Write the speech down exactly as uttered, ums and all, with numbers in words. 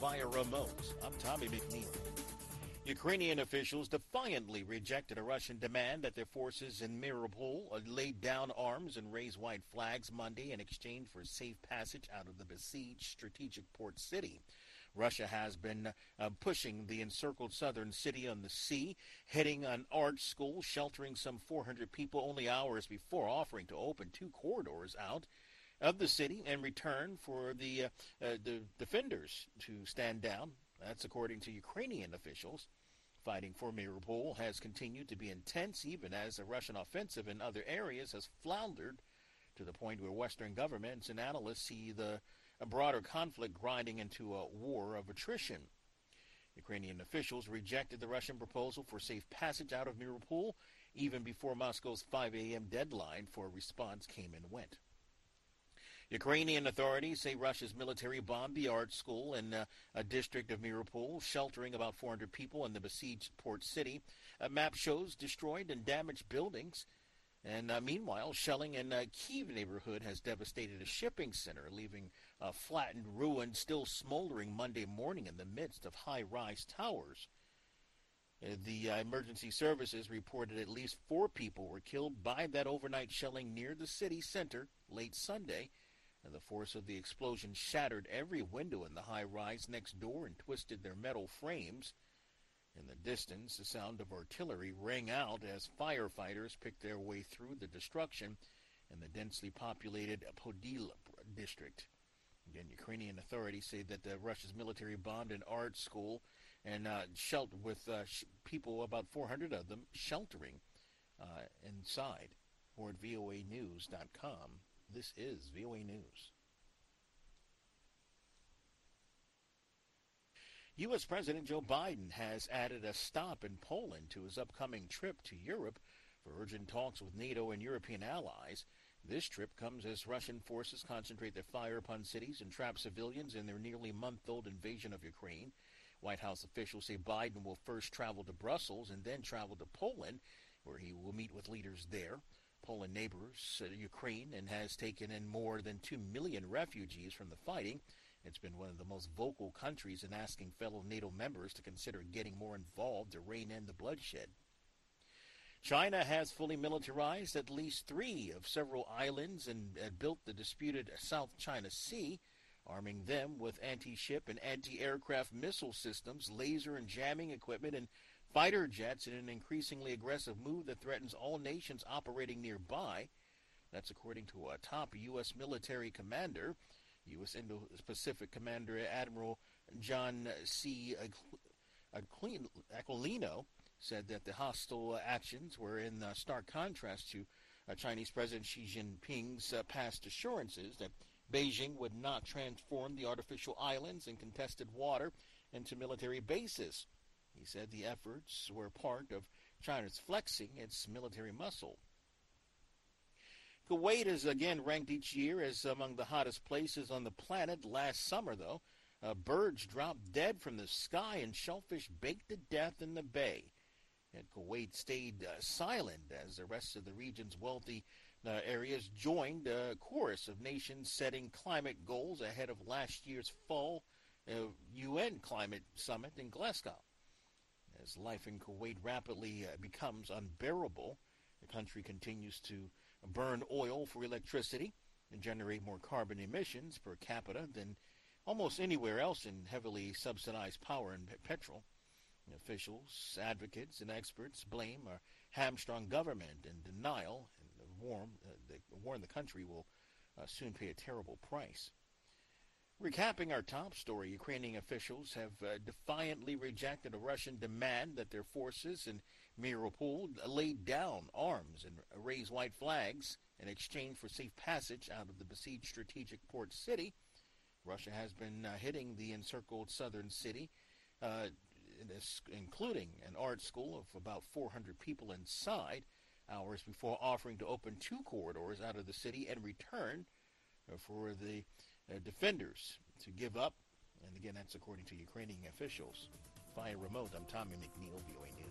via remote. I'm Tommy McNeil. Ukrainian officials defiantly rejected a Russian demand that their forces in Mariupol lay down arms and raise white flags Monday in exchange for safe passage out of the besieged strategic port city. Russia has been uh, pushing the encircled southern city on the sea, hitting an art school sheltering some four hundred people only hours before offering to open two corridors out of the city in return for the, uh, uh, the defenders to stand down. That's according to Ukrainian officials. Fighting for Mariupol has continued to be intense, even as the Russian offensive in other areas has floundered to the point where Western governments and analysts see the a broader conflict grinding into a war of attrition. Ukrainian officials rejected the Russian proposal for safe passage out of Mariupol even before Moscow's five a.m. deadline for a response came and went. Ukrainian authorities say Russia's military bombed the art school in uh, a district of Mariupol, sheltering about four hundred people in the besieged port city. A map shows destroyed and damaged buildings. And uh, meanwhile, shelling in uh, Kyiv neighborhood has devastated a shipping center, leaving a flattened ruin still smoldering Monday morning in the midst of high-rise towers. Uh, the uh, emergency services reported at least four people were killed by that overnight shelling near the city center late Sunday. And the force of the explosion shattered every window in the high-rise next door and twisted their metal frames. In the distance, the sound of artillery rang out as firefighters picked their way through the destruction in the densely populated Podil district. Again, Ukrainian authorities say that the Russia's military bombed an art school and uh, sheltered with uh, sh- people, about four hundred of them, sheltering uh, inside. More at V O A news dot com. This is V O A News. U S. President Joe Biden has added a stop in Poland to his upcoming trip to Europe for urgent talks with NATO and European allies. This trip comes as Russian forces concentrate their fire upon cities and trap civilians in their nearly month-old invasion of Ukraine. White House officials say Biden will first travel to Brussels and then travel to Poland, where he will meet with leaders there. Poland neighbors uh, Ukraine and has taken in more than two million refugees from the fighting. It's been one of the most vocal countries in asking fellow NATO members to consider getting more involved to rein in the bloodshed. China has fully militarized at least three of several islands and uh, built the disputed South China Sea, arming them with anti-ship and anti-aircraft missile systems, laser and jamming equipment, and fighter jets in an increasingly aggressive move that threatens all nations operating nearby. That's according to a top U S military commander. U S. Indo-Pacific Commander Admiral John C. Aquilino said that the hostile actions were in uh, stark contrast to uh, Chinese President Xi Jinping's uh, past assurances that Beijing would not transform the artificial islands and contested water into military bases. He said the efforts were part of China's flexing its military muscle. Kuwait is again ranked each year as among the hottest places on the planet. Last summer, though, uh, birds dropped dead from the sky and shellfish baked to death in the bay. And Kuwait stayed uh, silent as the rest of the region's wealthy uh, areas joined a chorus of nations setting climate goals ahead of last year's fall uh, U N climate summit in Glasgow. As life in Kuwait rapidly uh, becomes unbearable, the country continues to burn oil for electricity and generate more carbon emissions per capita than almost anywhere else in heavily subsidized power and petrol. Officials, advocates, and experts blame a hamstrung government and denial and warn, uh, they warn the country will uh, soon pay a terrible price. Recapping our top story, Ukrainian officials have uh, defiantly rejected a Russian demand that their forces in Mariupol lay down arms and raise white flags in exchange for safe passage out of the besieged strategic port city. Russia has been uh, hitting the encircled southern city, uh, including an art school of about four hundred people inside, hours before offering to open two corridors out of the city in return for the uh, defenders to give up. And again, that's according to Ukrainian officials. Via remote, I'm Tommy McNeil, V O A News.